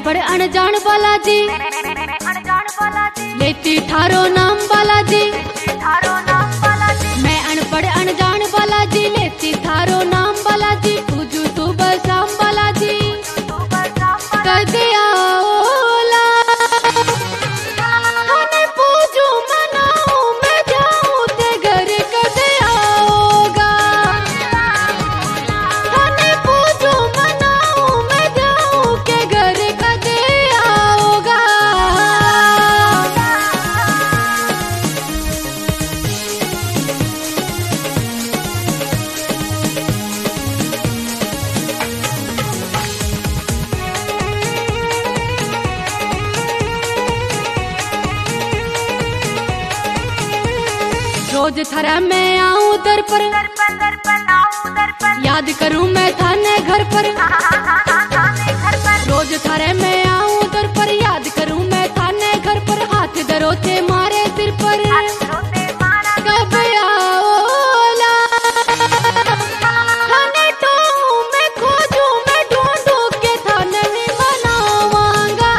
अनपढ़ अनजान बालाजी लेती थारो नाम बालाजी। मैं अनपढ़ अनजान बालाजी लेती थारो नाम बालाजी। पूजू सुबह शाम बालाजी कर दिया ओला। थाने पूजू मनाऊं मैं जाऊं ते घर कर दिया होगा। थाने पूजू मनाऊं मैं जाऊं के घर कर दिया होगा। रोज थरा मैं आऊं दर पर याद करूं मैं थाने घर पर। रोज थरे मैं आऊं दर पर याद करूं मैं थाने घर पर। हाथ धरो थे मारे सिर पर कब आओला। थाने तो मैं खोजूं मैं ढूंढूं के थाने ही मनावांगा।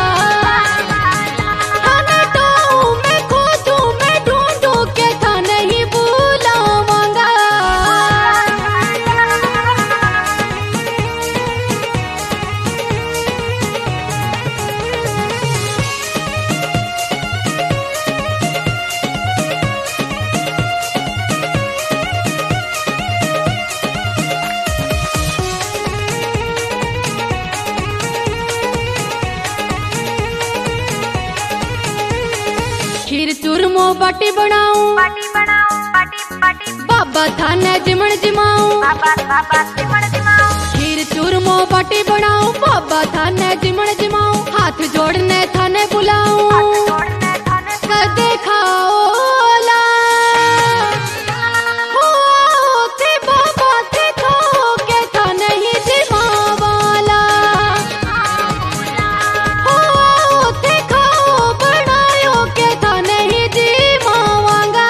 थाने तो मैं खोजूं मैं ढूंढूं के थाने ही बुलावांगा। खीर चूरमो बाटी बनाऊं बाबा थाने जिमण जिमाऊं। खीर चूरमो बाटी बनाऊं बाबा थाने जिमण जिमाऊं। हाथ जोड़ने थाने बुलाऊं कर देखाओला। हो थे बाबा थे खाओ के थाने ही जिमावाला। हो थे खाओ बनायो के थाने ही जिमावांगा।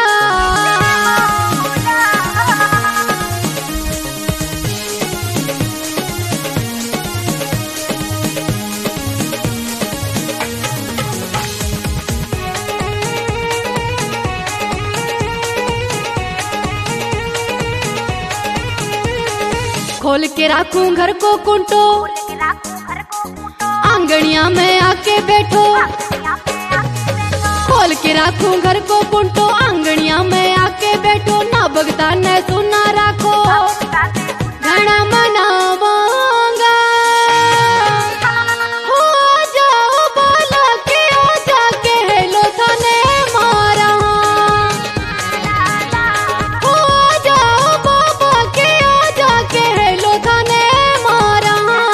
खोल के राखूं घर को कुंटो आंगनिया में आके बैठो। खोल के राखूं घर को कुंटो आंगनिया में आके बैठो। ना भगता ने सुना राखो घना मनावांगा। हो जाओ बाला के हो जाके हेलो थाने मारा। हो जाओ बाबा के हो जाके हेलो थाने मारा।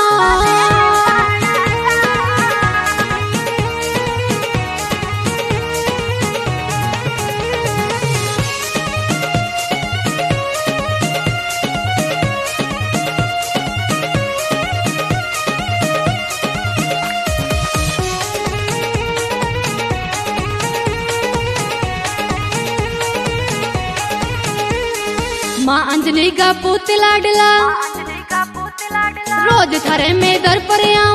माँ अंजलि का पुत लाडला रोज थारे में दर पर